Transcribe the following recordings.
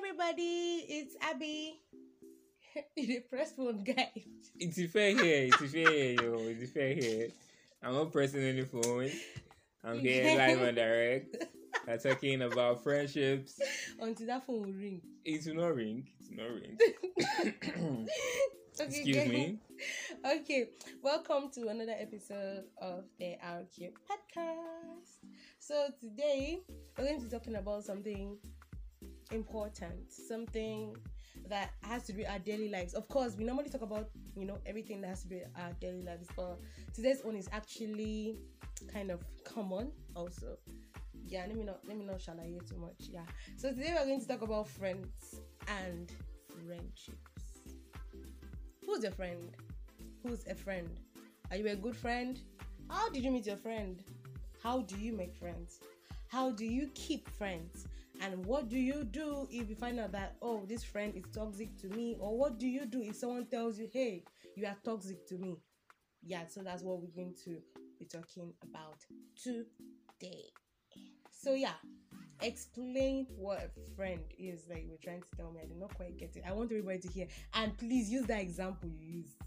everybody, it's Abby. The press phone guy. It's a fair here. It's a fair here, yo. It's a fair here. I'm not pressing any phone. I'm here live and direct. We're talking about friendships. Until that phone will ring. It will not ring. It will not ring. Excuse me. Okay, welcome to another episode of the RQ podcast. So today we're going to be talking about something important, something that has to do with our daily lives. Of course, we normally talk about everything that has to do with our daily lives, but today's one is actually kind of common also. Yeah, let me not shalaye too much. Yeah. So today we're going to talk about friends and friendships. Who's a friend? Who's a friend? Are you a good friend? How did you meet your friend? How do you make friends? How do you keep friends? And what do you do if you find out that, oh, this friend is toxic to me? Or what do you do if someone tells you, hey, you are toxic to me? Yeah, so that's what we're going to be talking about today. So yeah, explain what a friend is. Like you're trying to tell me, I did not quite get it. I want everybody to hear. And please use that example you used.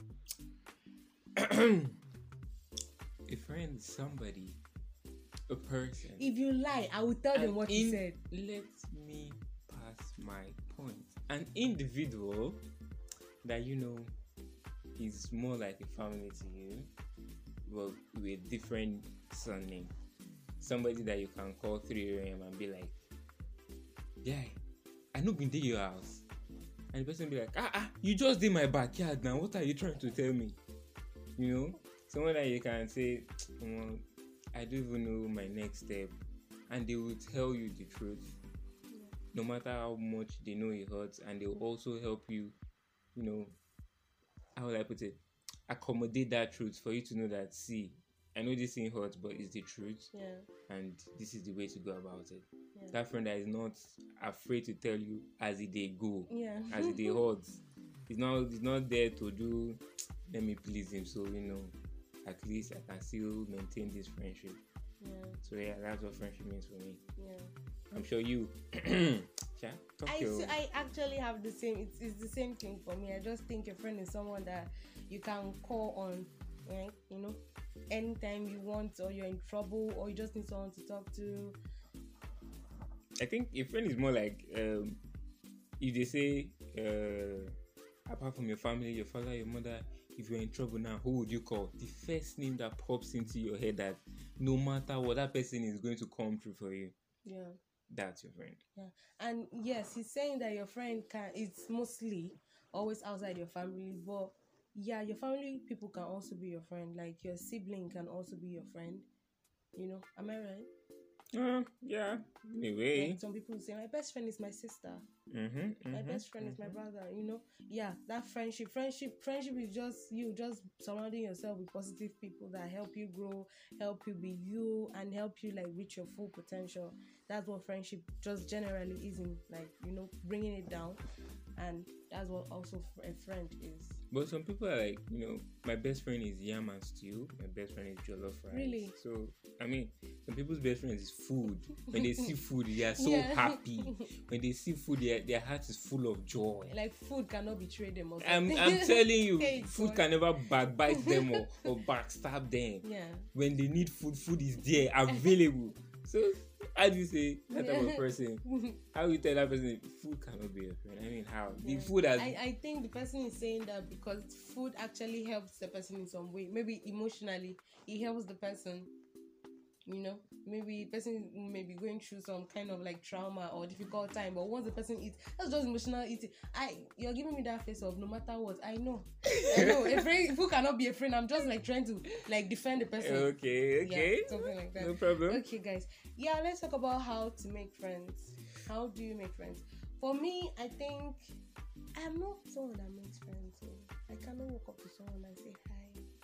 A friend is somebody, a person. If you lie, I will tell them what you said. Let me pass my point. An individual that is more like a family to you, but with different surname. Somebody that you can call 3 a.m. and be like, yeah, I know been to your house. And the person be like, you just did my backyard now. What are you trying to tell me? Someone that you can say, I don't even know my next step. And they will tell you the truth. No matter how much they know it hurts. And they will also help you, how will I put it? Accommodate that truth for you to know that, see, I know this thing hurts, but it's the truth. Yeah. And this is the way to go about it. Yeah. That friend that is not afraid to tell you as it they go, Yeah. as it they hurts. He's not there to do, let me please him. So, at least I can still maintain this friendship. Yeah. So yeah, that's what friendship means for me. Yeah. I'm sure you. I actually have the same. It's the same thing for me. I just think a friend is someone that you can call on, right? Anytime you want, or you're in trouble, or you just need someone to talk to. I think a friend is more like if they say apart from your family, your father, your mother, if you're in trouble now, who would you call? The first name that pops into your head, that no matter what, that person is going to come through for you. Yeah. That's your friend. Yeah. And yes, he's saying that your friend it's mostly always outside your family, but yeah, your family people can also be your friend. Like your sibling can also be your friend. Am I right? Yeah. Anyway, like some people say my best friend is my sister. My best friend is my brother. Yeah, that friendship is just you just surrounding yourself with positive people that help you grow, help you be you, and help you like reach your full potential. That's what friendship just generally is, in like bringing it down, and that's what also a friend is. But some people are like, my best friend is yam and stew. My best friend is jollof rice. Really? So, some people's best friend is food. When they see food, they are so happy. When they see food, their heart is full of joy. Like food cannot betray them. Or I'm telling you, food can never backbite them or backstab them. Yeah. When they need food, food is there, available. So, how do you say that type of person? How you tell that person food cannot be a friend? How? The food has... I think the person is saying that because food actually helps the person in some way. Maybe emotionally, it helps the person. Maybe the person may be going through some kind of like trauma or difficult time, but once the person eats, that's just emotional eating. You're giving me that face of no matter what. I know. A friend, food cannot be a friend. I'm just like trying to like defend the person. Okay. Yeah, something like that. No problem. Okay, guys. Yeah, let's talk about how to make friends. How do you make friends? For me, I think I'm not someone that makes friends. So I cannot walk up to someone and say hi.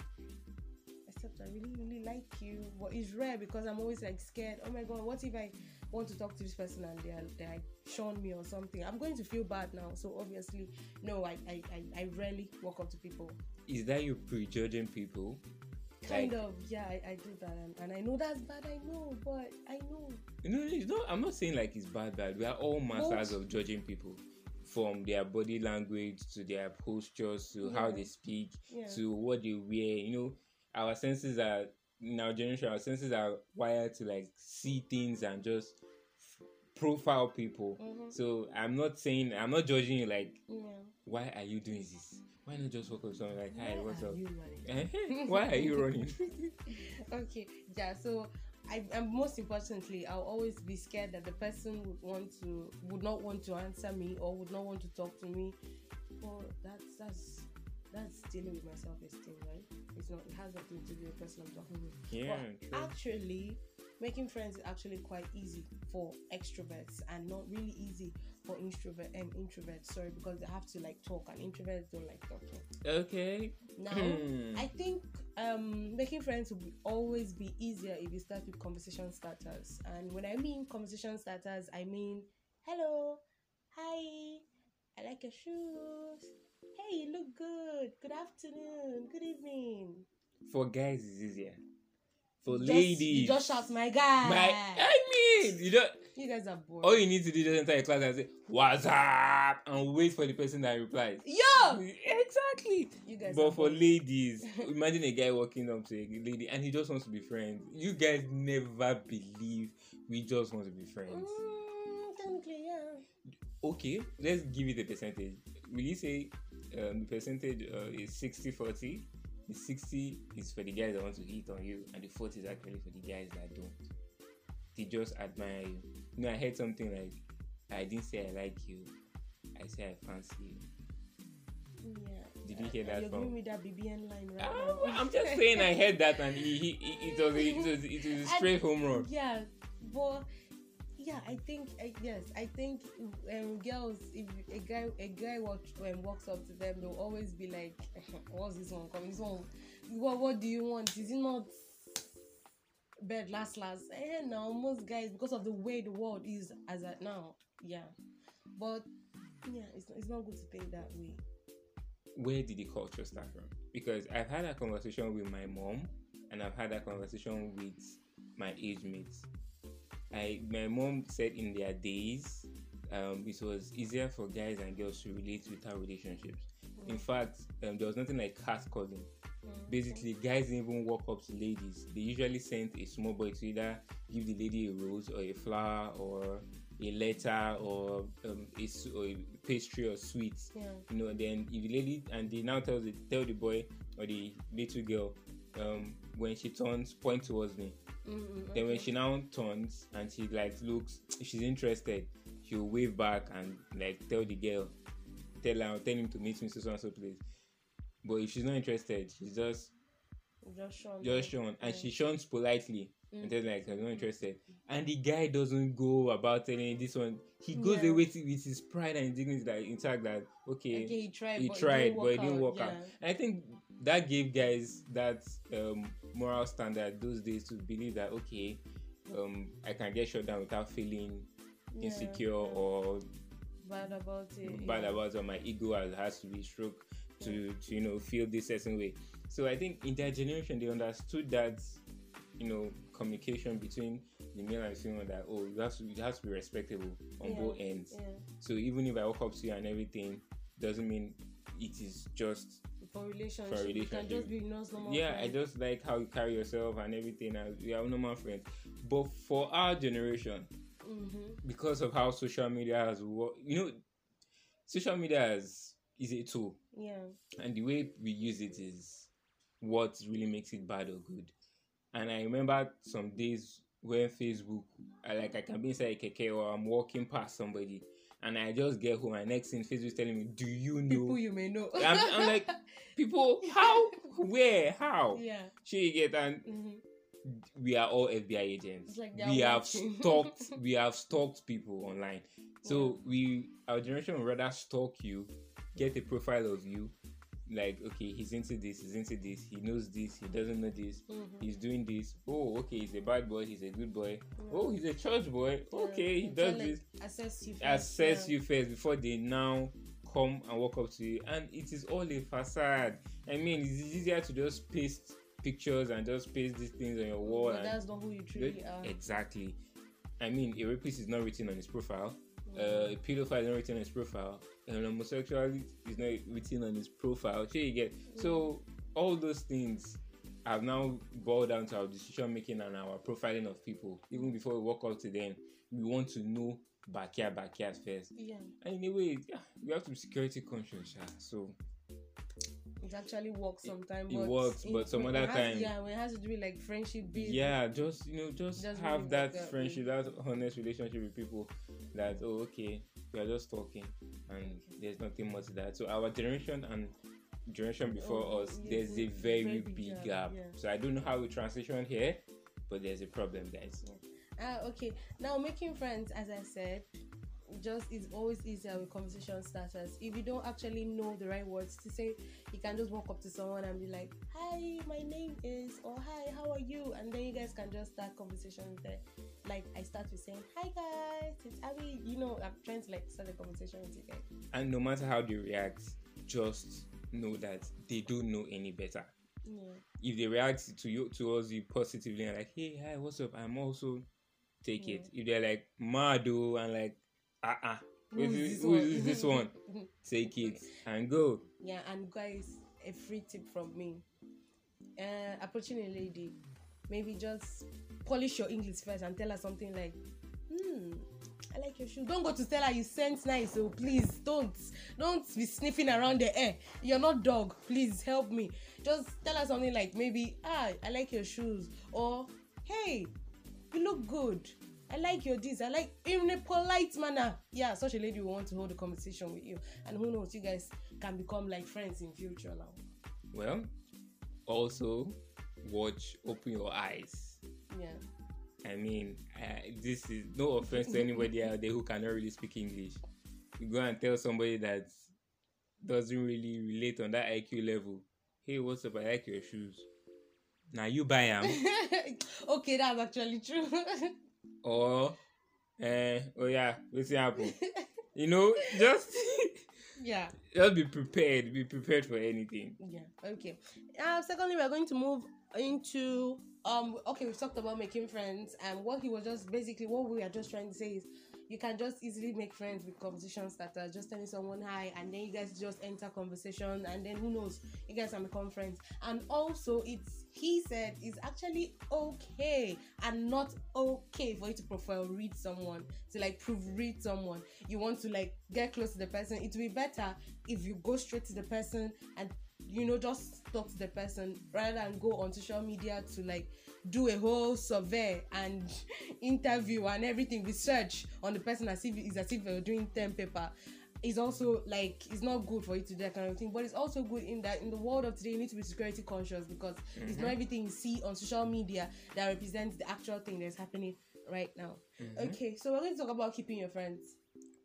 Except I really, really like you. But it's rare because I'm always like scared. Oh my God, what if I want to talk to this person and they like shun me or something? I'm going to feel bad now. So obviously, no, I rarely walk up to people. Is that you prejudging people? Kind of, yeah, I do that, and I know that's bad. I know, but I know. I'm not saying like it's bad. We are all masters of judging people, from their body language to their postures to how they speak to what they wear. Our senses are in our generation. Our senses are wired to like see things and just profile people. So I'm not judging you like, why are you doing this? Why not just walk up to someone like, hi, what's up? Why are you running? Okay, yeah. So I'm most importantly, I'll always be scared that the person would not want to answer me or would not want to talk to me. Well, that's dealing with my self-esteem, right? It has nothing to do with the person I'm talking with. Yeah, but actually, making friends is actually quite easy for extroverts and not really easy for introverts. Sorry, because they have to like talk, and introverts don't like talking. Okay. Now, I think making friends will always be easier if you start with conversation starters. And when I mean conversation starters, I mean, hello, hi, I like your shoes. Hey, you look good. Good afternoon. Good evening. For guys, it's easier. For ladies, you just shout, my guy. You guys are bored. All you need to do is enter a class and say, what's up? And wait for the person that replies. Yo! Exactly. You guys but for ladies, imagine a guy walking up to a lady and he just wants to be friends. You guys never believe we just want to be friends. Technically, yeah. Okay, let's give it a percentage. Will you say the percentage is 60-40? The 60 is for the guys that want to hit on you, and the 40 is actually for the guys that don't. They just admire you. I heard something like, I didn't say I like you, I say I fancy you. Yeah. Did you hear that? You're giving me that BBN line right now. I'm just saying I heard that, and it was a straight home run. Yeah, but yeah, I think girls, if a guy walks up to them, they'll always be like, what's this one coming? This one, what do you want? Is it not bed last? Now most guys, because of the way the world is as at now, yeah. But yeah, it's not good to think that way. Where did the culture start from? Because I've had a conversation with my mom, and I've had a conversation with my age mates. My mom said in their days, it was easier for guys and girls to relate without relationships. In fact, there was nothing like catcalling. Basically, guys didn't even walk up to ladies. They usually sent a small boy to either give the lady a rose or a flower or a letter or a pastry or sweets. Then if the lady, and they now tell the boy or the little girl, when she turns, point towards me. Then when she now turns and she like looks, if she's interested, she'll wave back and like tell the girl, tell him to meet me so and so place. But if she's not interested, she's just shown, and she shuns politely and tells like I'm not interested. And the guy doesn't go about telling this one. He goes away with his pride and dignity that intact that okay he tried but it didn't work out. And I think that gave guys that moral standard those days to believe that okay, I can get shut down without feeling insecure or bad about it. Or my ego has to be stroked to feel this certain way. So I think in their generation they understood that communication between the male and female, that you have to be respectable on both ends. So even if I walk up to you and everything, doesn't mean it is just for relationship. You can just be normal friends. I just like how you carry yourself and everything, and we are normal friends. But for our generation, because of how social media has worked, social media is a tool. And the way we use it is what really makes it bad or good. And I remember some days when Facebook, I can be inside a keke or I'm walking past somebody and I just get home and next thing Facebook is telling me, do you know? People you may know. I'm like, people, how? Where? How? Yeah. Sure you get, and we are all FBI agents. Like we have stalked people online. So our generation would rather stalk you, get a profile of you, like, okay, he's into this, he knows this, he doesn't know this, he's doing this. Oh, okay, he's a bad boy, he's a good boy. Oh, he's a church boy. Okay, he does this. Assess you first before they now come and walk up to you. And it is all a facade. I mean, it's easier to just paste pictures and just paste these things on your wall. But and that's not who you truly are. Exactly. I mean, a rapist is not written on his profile. A pedophile is not written on his profile. And homosexuality is not written on his profile. So you get so all those things have now boiled down to our decision making and our profiling of people. Even before we walk up to them, we want to know backyard first. Yeah. And in a way, we have to be security conscious. So it actually works sometimes. It works, but some other time. Yeah, when it has to do with like friendship building. Yeah, just have really that friendship, that honest relationship with people. That okay, we are just talking, and there's nothing much to that. So our generation and generation before us, there's a very big gap. Yeah. So I don't know how we transition here, but there's a problem, guys. Yeah. Okay. Now making friends, as I said, just is always easier with conversation starters. If you don't actually know the right words to say, you can just walk up to someone and be like, "Hi, my name is," or "Hi, how are you?" And then you guys can just start conversations there. Like I start with saying, "Hi guys, it's Abby." I'm trying to like start a conversation with you guys. And no matter how they react, just know that they don't know any better. Yeah. If they react towards you positively and like, "Hey, hi, what's up?" I'm also take it. If they're like mad and like, who is this one? Take it and go. Yeah, and guys, a free tip from me. Approaching a lady, maybe just polish your English first and tell her something like, I like your shoes. Don't go to tell her you scent nice, so please don't be sniffing around the air. You're not dog. Please help me. Just tell her something like maybe, I like your shoes, or hey, you look good. I like your this. I like in a polite manner. Yeah, such a lady will want to hold a conversation with you, and who knows, you guys can become like friends in future now. Well, also open your eyes. Yeah. I mean, this is no offense to anybody out there who cannot really speak English. You go and tell somebody that doesn't really relate on that IQ level, "Hey, what's up? I like your shoes." Now you buy them. Okay, that's actually true. Or, oh yeah, what's happening? Just yeah. Just be prepared. Be prepared for anything. Yeah. Okay. Secondly, we're going to move into okay, we've talked about making friends, and what we are just trying to say is you can just easily make friends with conversation starters, just telling someone hi, and then you guys just enter conversation, and then who knows, you guys can become friends. And also he said it's actually okay and not okay for you to profile read someone, to like proofread someone. You want to like get close to the person, it will be better if you go straight to the person and just talk to the person rather than go on social media to like do a whole survey and interview and everything, research on the person as if you're doing term paper. It's also like it's not good for you to do that kind of thing, but it's also good in that in the world of today you need to be security conscious, because it's not everything you see on social media that represents the actual thing that's happening right now. Okay, so we're going to talk about keeping your friends.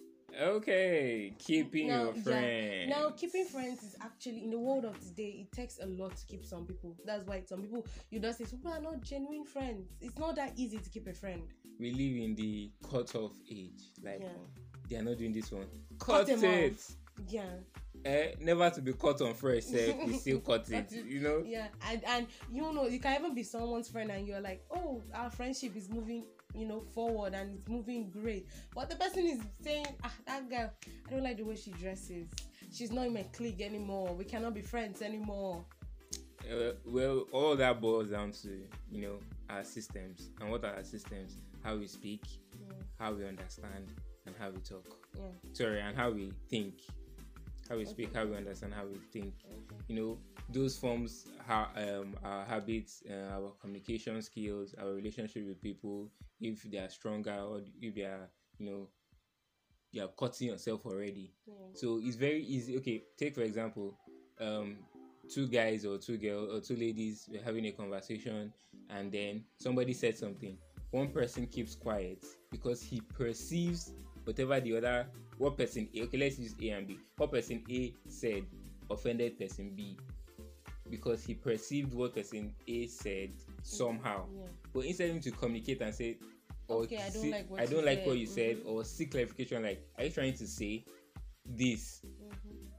Okay, keeping your friends. Now, keeping friends is actually, in the world of today, it takes a lot to keep some people. That's why some people, you just say, people are not genuine friends. It's not that easy to keep a friend. We live in the cut-off age. Like, they are not doing this one. Cut it. Off. Yeah. Never to be cut on fresh, we still cut it, Yeah, and you can even be someone's friend and you're like, oh, our friendship is moving forward and it's moving great, but the person is saying, that girl, I don't like the way she dresses, she's not in my clique anymore, we cannot be friends anymore. Well, all that boils down to our systems. And what are our systems? How we speak, how we understand, and how we talk. And how we think. How we speak, how we understand, how we think. Those forms our habits, our communication skills, our relationship with people, if they are stronger or if they are, you are cutting yourself already. So it's very easy. Okay, take for example, two guys or two girls or two ladies were having a conversation, and then somebody said something. One person keeps quiet because he perceives what person A, okay, let's use A and B. What person A said offended person B, because he perceived what person A said somehow. But instead of him to communicate and say, okay, I don't like what you said, or seek clarification, like, are you trying to say this?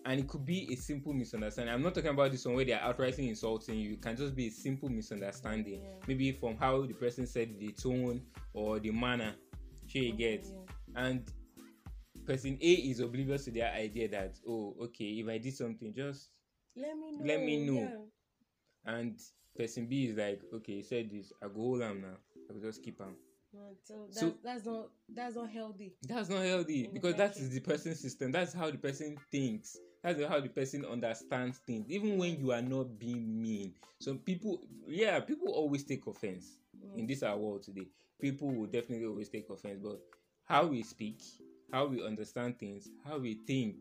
And it could be a simple misunderstanding. I'm not talking about this one where they're outrightly insulting you. It can just be a simple misunderstanding. Yeah. Maybe from how the person said the tone or the manner. Sure you get. Yeah. And person A is oblivious to their idea that, oh, okay, if I did something, just let me know. Yeah. And person B is like, okay, you said this, I go hold am now. I will just keep am. So that's not healthy. That's not healthy because that is the person's system. That's how the person thinks. That's how the person understands things. Even when you are not being mean. So people always take offense in this our world today. People will definitely always take offense. But how we speak, how we understand things, how we think,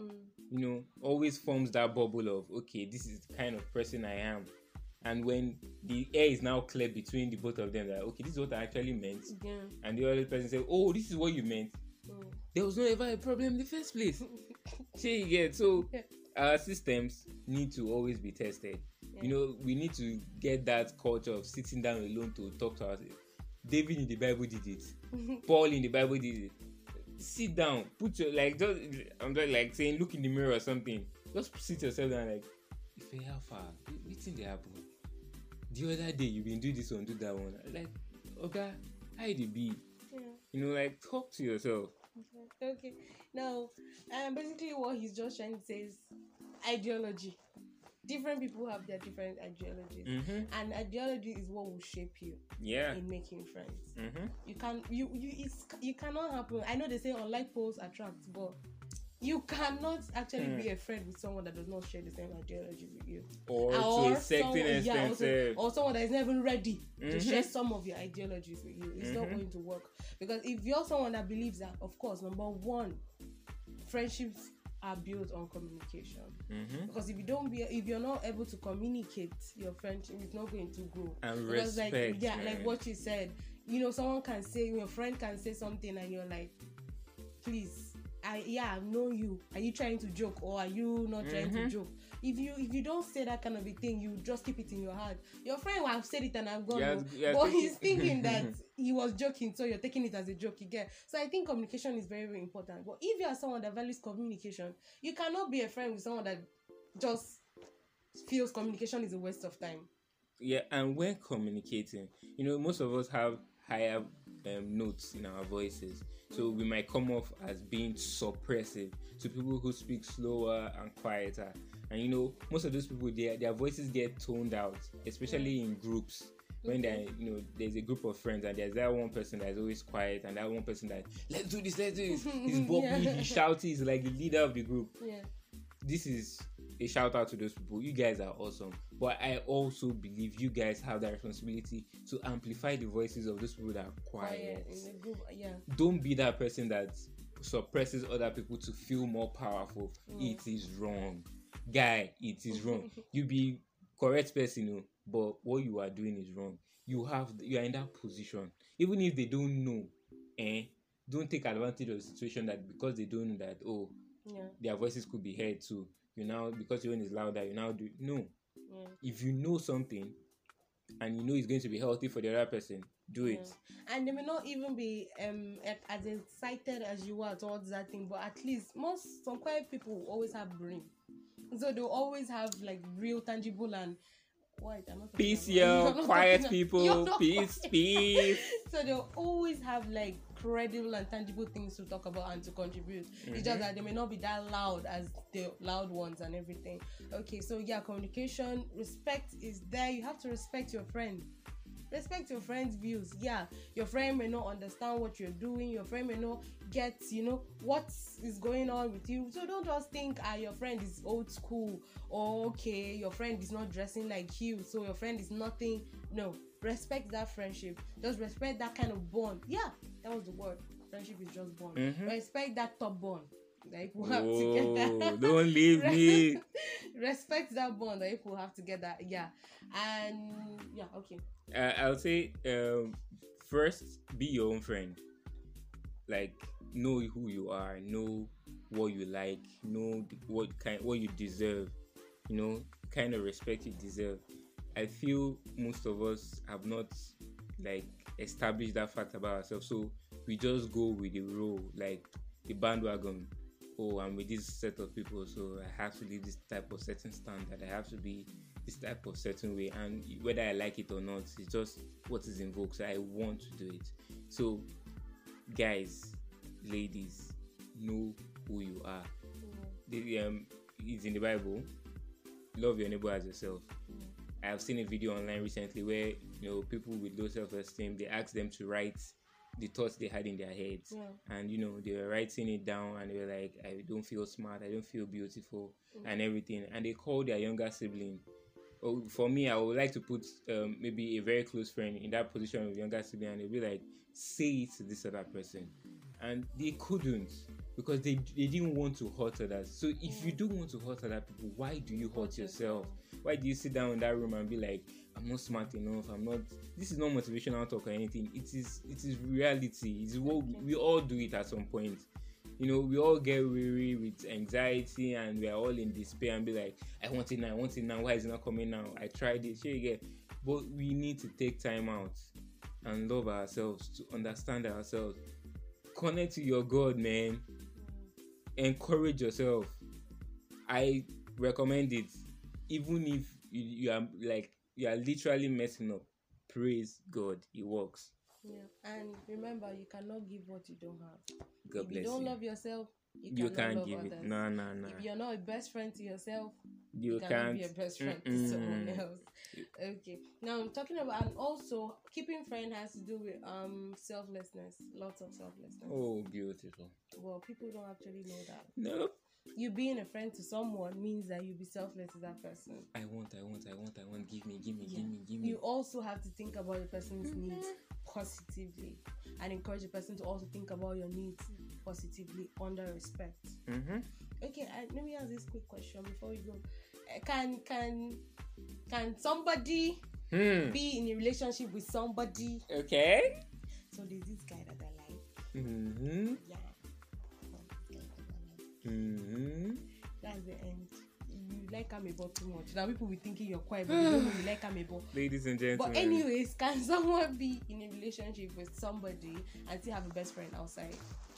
always forms that bubble of, okay, this is the kind of person I am. And when the air is now clear between the both of them, that okay, this is what I actually meant, and the other person says, oh, this is what you meant, there was no ever a problem in the first place. So our systems need to always be tested. We need to get that culture of sitting down alone to talk to ourselves. David in the Bible did it. Paul in the Bible did it. Sit down, put your I'm just like saying, look in the mirror or something. Just sit yourself down like, if you have far, waiting they happen. The other day you been do this one, do that one. Like, okay, how did it be? Talk to yourself. Okay. Now, basically what he's just trying to say is ideology. Different people have their different ideologies, and ideology is what will shape you. In making friends. You cannot happen. I know they say unlike poles attract, but you cannot actually be a friend with someone that does not share the same ideology with you, or to a certain extent, or someone that is not even ready to share some of your ideologies with you. It's not going to work, because if you're someone that believes that, of course, number one, friendships are built on communication. Because if you're not able to communicate, your friendship is not going to grow. And because respect, like what you said, someone can say, your friend can say something and you're like, please, I know you. Are you trying to joke, or are you not trying to joke? If you don't say that kind of a thing, you just keep it in your heart. Your friend will have said it and I've gone, but he's thinking that he was joking, so you're taking it as a joke. You get? So I think communication is very, very important. But if you are someone that values communication, you cannot be a friend with someone that just feels communication is a waste of time. Yeah, and when communicating, most of us have higher notes in our voices, so we might come off as being suppressive to people who speak slower and quieter. And most of those people, their voices get toned out, especially in groups. When there's a group of friends and there's that one person that is always quiet, and that one person that, let's do this, he's bopping, he's shouting, he's like the leader of the group. This is a shout out to those people. You guys are awesome, but I also believe you guys have that responsibility to amplify the voices of those people that are quiet in the group. Don't be that person that suppresses other people to feel more powerful. It is wrong, guy. It is wrong. You be correct person, but what you are doing is wrong. You are in that position, even if they don't know. Don't take advantage of the situation that because they don't know that their voices could be heard too. Because your own is louder, you now do no. If you know something and it's going to be healthy for the other person, do it. And they may not even be as excited as you are towards that thing, but at least some quiet people always have brain, so they'll always have like real tangible and peace, quiet people, peace. So they'll always have like credible and tangible things to talk about and to contribute. It's just that they may not be that loud as the loud ones and everything. Okay, so communication, respect is there. You have to respect your friend. Respect your friend's views. Your friend may not understand what you're doing. Your friend may not get, what is going on with you. So don't just think your friend is old school, or okay, your friend is not dressing like you, so your friend is nothing. No, respect that friendship. Just respect that kind of bond. That was the word. Friendship is just bond. Respect that top bond. Like we'll have together. Don't leave me. Respect that bond that people have together. And okay. I'll say first, be your own friend. Like, know who you are, know what you like, know what you deserve. Kind of respect you deserve. I feel most of us have not established that fact about ourselves, so we just go with the role, like the bandwagon. oh, I'm with this set of people, so I have to live this type of certain standard. I have to be this type of certain way, and whether I like it or not, it's just what is in vogue. So I want to do it. So, guys, ladies, know who you are. It's in the Bible. Love your neighbor as yourself. I have seen a video online recently where people with low self-esteem, they asked them to write the thoughts they had in their heads, and they were writing it down, and they were like, I don't feel smart, I don't feel beautiful, and everything, and they called their younger sibling. For me, I would like to put maybe a very close friend in that position of younger sibling, and they'll be like, say it to this other person, and they couldn't, because they didn't want to hurt others. So if you don't want to hurt other people, why do you hurt yourself? Why do you sit down in that room and be like, I'm not smart enough, this is not motivational talk or anything. It is reality. It's what we all do it at some point. We all get weary with anxiety, and we are all in despair and be like, I want it now, why is it not coming now? I tried it, sure you get. But we need to take time out and love ourselves, to understand ourselves. Connect to your God, man. Encourage yourself. I recommend it. Even if you are literally messing up, praise God, it works. Yeah, and remember, you cannot give what you don't have. God bless you. If you don't love yourself, you can't love give others. it. No. If you're not a best friend to yourself, you cannot can't be a best friend to someone else. Okay. Now I'm talking about, and also keeping friend has to do with selflessness. Lots of selflessness. Oh, beautiful. Well, people don't actually know that. No. You being a friend to someone means that you be selfless to that person. I want. Give me. You also have to think about the person's needs positively, and encourage the person to also think about your needs positively under respect. Okay, let me ask this quick question before we go. Can somebody be in a relationship with somebody? Okay. So there's this guy that I like. Yeah. That's the end. You like Amebo too much. Now people will be thinking you're quiet, but you don't really like Amebo. Ladies and gentlemen. But anyways, can someone be in a relationship with somebody and still have a best friend outside?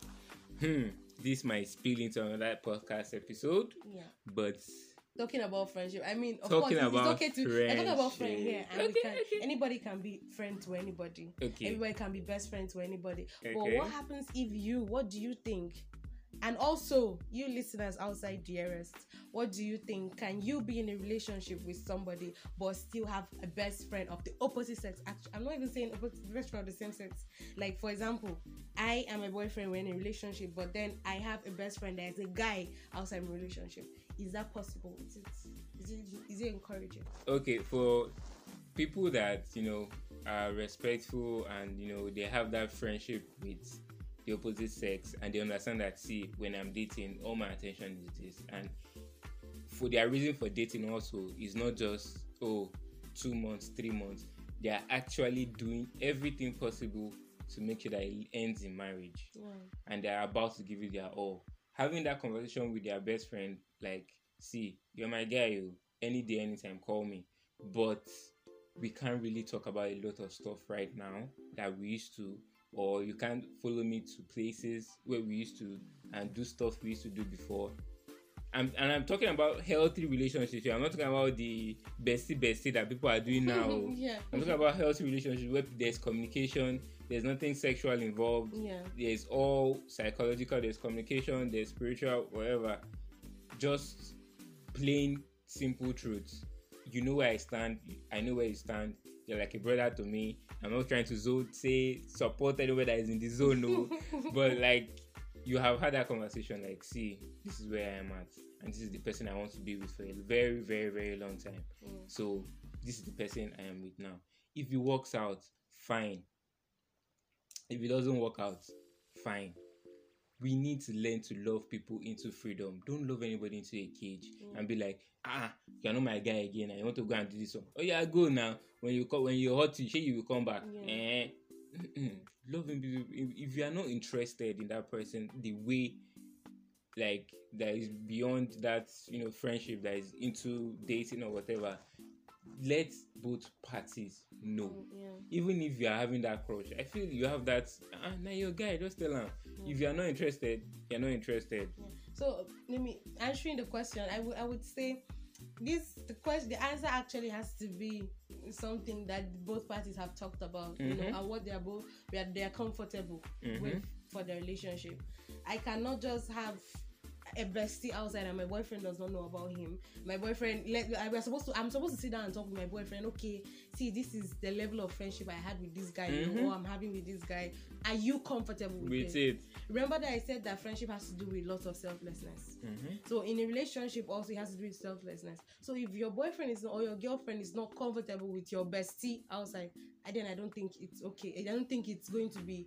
This might spill into another podcast episode. Yeah. But talking about friendship, I mean, of course, it's okay to talk about friend here, and anybody can be friend to anybody. Okay. Everybody can be best friend to anybody. Okay. But what happens if what do you think? And also, you listeners outside DRS, what do you think? Can you be in a relationship with somebody but still have a best friend of the opposite sex? Actually, I'm not even saying best friend of the same sex. Like, for example, I am a boyfriend, we're in a relationship, but then I have a best friend that is a guy outside my relationship. Is that possible? Is it encouraging? Okay, for people that, are respectful and, they have that friendship with the opposite sex, and they understand that, see, when I'm dating, all my attention is this, and for their reason for dating also is not just 2 months, 3 months. They are actually doing everything possible to make sure that it ends in marriage. And they are about to give it their all. Having that conversation with their best friend, like, see, you're my guy, any day, anytime, call me, but we can't really talk about a lot of stuff right now that we used to, or you can't follow me to places where we used to and do stuff we used to do before. I'm talking about healthy relationships. I'm not talking about the bestie that people are doing now. I'm talking about healthy relationships where there's communication, there's nothing sexual involved. There's all psychological, there's communication, there's spiritual, whatever. Just plain, simple truths. You know where I stand, I know where you stand. You're like a brother to me. I'm not trying to support anyone that is in the zone, no. But like, you have had that conversation, like, see, this is where I am at, and this is the person I want to be with for a very, very, very long time. So this is the person I am with now. If it works out, fine. If it doesn't work out, fine. We need to learn to love people into freedom. Don't love anybody into a cage and be like, you're not my guy again, and you want to go and do this one. Oh yeah, go now. When you're hot, you will come back. Loving people. If you are not interested in that person, the way, like, that is beyond that, friendship, that is into dating or whatever, let both parties know. Even if you are having that crush, I feel you have that. Now your guy, just tell him. If you are not interested, you're not interested. So let me answering the question. I would say the answer actually has to be something that both parties have talked about, you know, and what they are comfortable with for the relationship. I cannot just have a bestie outside and my boyfriend does not know about him. My boyfriend, I'm supposed to sit down and talk with my boyfriend. Okay, see, this is the level of friendship I had with this guy, you know, or I'm having with this guy. Are you comfortable with it? Remember that I said that friendship has to do with lots of selflessness. So in a relationship also it has to do with selflessness. So if your boyfriend is not, or your girlfriend is not comfortable with your bestie outside, then I don't think it's okay. I don't think it's going to be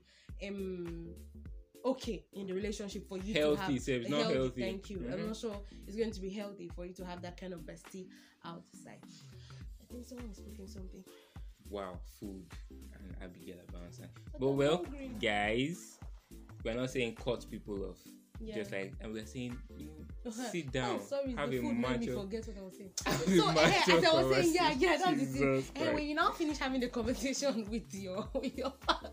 okay in the relationship for you healthy, to have it's not healthy. Thank you. I'm not sure it's going to be healthy for you to have that kind of bestie outside. I think someone is cooking something. Wow, food and Abigail Abansa. But well, guys, we're not saying cut people off. Yeah. Just like, and we're saying, you know, sit down, have the a food made me mature. forget what I was saying. So as I was saying, yeah, that's the thing. And when you now finish having the conversation with your partner,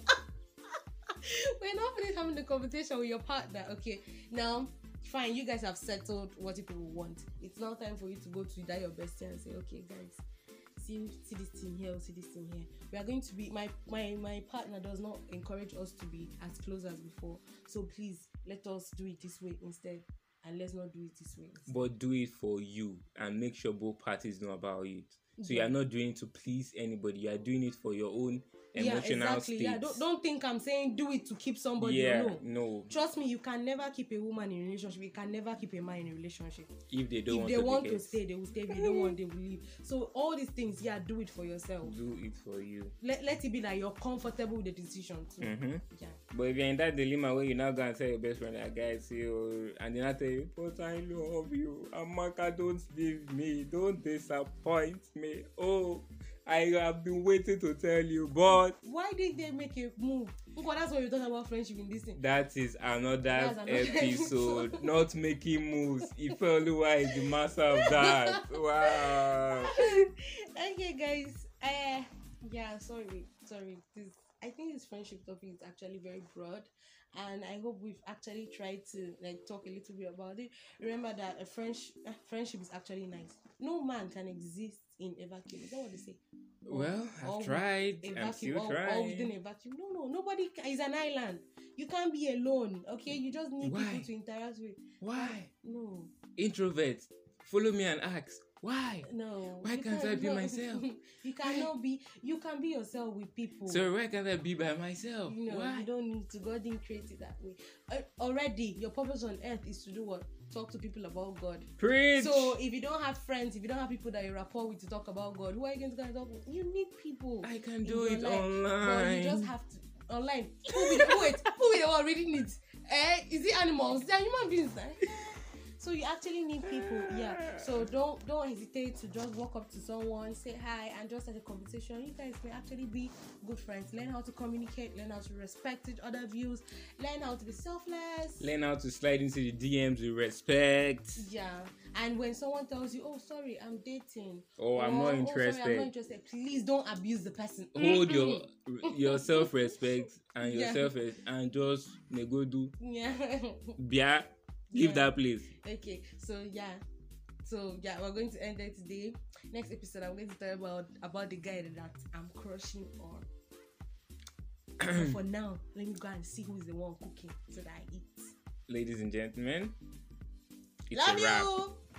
we're not finished having the conversation with your partner. Okay, now fine, you guys have settled what you people want. It's now time for you to go to that your bestie and say, okay, guys, see this thing here, or see this thing here. We are going to be my partner does not encourage us to be as close as before. So please let us do it this way instead, and let's not do it this way instead. But do it for you and make sure both parties know about it. So you are not doing it to please anybody. You are doing it for your own emotional state. Yeah, don't think I'm saying do it to keep somebody. No. Trust me, you can never keep a woman in a relationship. You can never keep a man in a relationship. If they don't want to stay, they will stay. If they don't want, they will leave. So all these things, do it for yourself. Do it for you. Let it be that you're comfortable with the decision too. Yeah. But if you're in that dilemma where you're not gonna tell your best friend that guys and then I tell you, but I love you, Amaka, don't leave me, don't disappoint me. Oh, I have been waiting to tell you, but why did they make a move? Because that's what you're talking about friendship in this thing. That is another episode. Not making moves. Ifeoluwa is the master of that. Wow. Okay, guys. Sorry. I think this friendship topic is actually very broad, and I hope we've actually tried to talk a little bit about it. Remember that a friendship is actually nice. No man can exist in a vacuum. Is that what they say? Well, I've tried. I'm still trying. Or within a vacuum. No. Nobody is an island. You can't be alone. Okay, you just need people to interact with. Why? No. Introverts, follow me and ask. Why? No. Why can't I be myself? You cannot be. You can be yourself with people. So why can't I be by myself? Why? You don't need to. God didn't create it that way. Already, your purpose on earth is to do what? Talk to people about God. Preach. So if you don't have friends, if you don't have people that you rapport with to talk about God, who are you going to talk with? You need people. I can do it online. But you just have to online. Who will the one reading it? Is it animals? They are human beings, right? So you actually need people, So don't hesitate to just walk up to someone, say hi, and just have a conversation. You guys may actually be good friends. Learn how to communicate, learn how to respect each other's views, learn how to be selfless. Learn how to slide into the DMs with respect. Yeah. And when someone tells you, oh, sorry, I'm dating. I'm not interested. Sorry, I'm not interested. Please don't abuse the person. Hold your self-respect and your self-respect and just go do. Yeah. Give that place. Okay, so we're going to end there today. Next episode, I'm going to talk about the guy that I'm crushing on. But for now, let me go and see who is the one cooking so that I eat. Ladies and gentlemen, it's Love a wrap. you.